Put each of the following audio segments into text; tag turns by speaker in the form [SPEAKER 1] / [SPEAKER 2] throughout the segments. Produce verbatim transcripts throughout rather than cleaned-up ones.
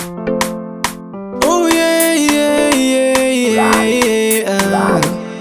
[SPEAKER 1] Oh yeah, yeah, yeah, yeah, yeah.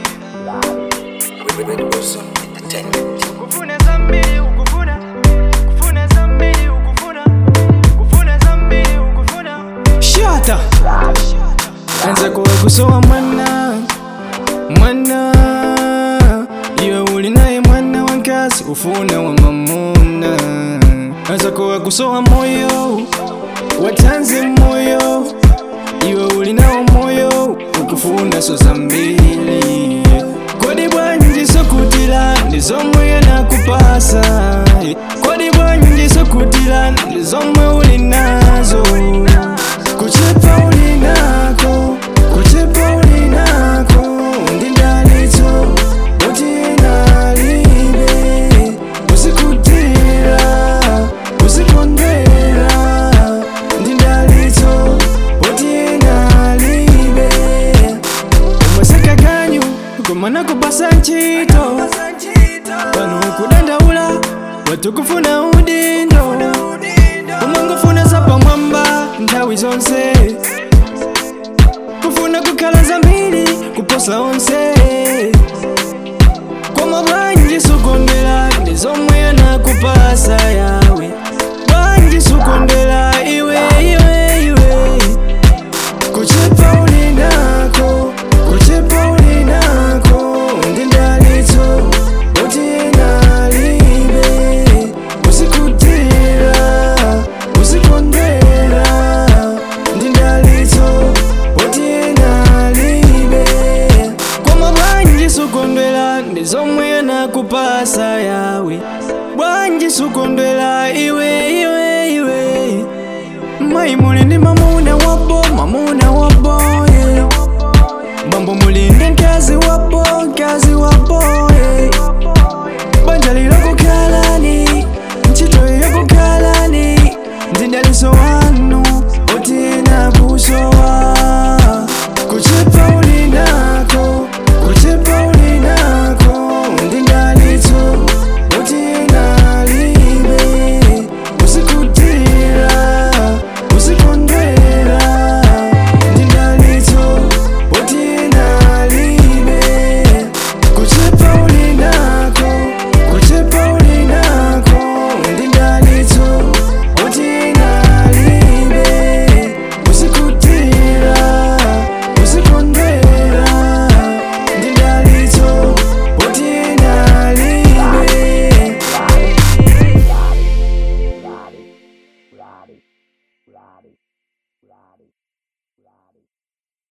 [SPEAKER 1] Ukufuna zambili ukufuna, ukufuna zambili ukufuna, ukufuna zambili ukufuna. Shata. Anza kwa kusowa mwana, mwana. Iwe uli naye mwana wankazi ufuna wa mamuna. Anza kwa kusowa moyo, watanze moyo. Iwe uli nao moyo, ukufuna so zambili. Kodi bwanji so kutila, nizomwe yanakupasa. Kodi bwanji so kutila, nizomwe uli nazo. Kuchepa uli nako, kuchepa uli nako. Ndindalito, utina libe. Usikutila, usikondela. Ndindalito, utina libe. Umaseka ganyu, kumana kupasa nchito. Pano kudandaula, watu kufuna udindo. Umangufuna zapa mwamba, ndawi zonse. Kufuna kukala zambili, kuposa onse. Kwa mabwanji sukondela, nizomwe yanakupasa yawe. Bwanji sukondela, iwe, iwe, iwe. Kuchepa uli nako, kuchepa uli nako. Ndindalito, utina libe. Usikutila, usikondela. Ndindalito, utina libe. Kwa mabwanji sukondela, ndizomwe yanakupasa yawe. Bwanji sukondela, iwe, iwe, iwe. Mai mulindi mamuna wabo, mamuna wabo, yeah. Bambo mulindi nkazi wabo, nkazi wabo, yeah. Banjali loko kalani, nchito yoko kalani. Ndindaliso wanu, utina kusowa. Kuchepa uli nako, kuchepa uli nako. Ndindalito, utina libe. Usikutila, usikondela. Ndindalito, utina libe. Kuchepa uli nako, kuchepa uli nako. Ndindalito, utina libe. Usikutila, usikondela. Ndindalito, utina libe.
[SPEAKER 2] Roddy, Roddy, Roddy, Roddy.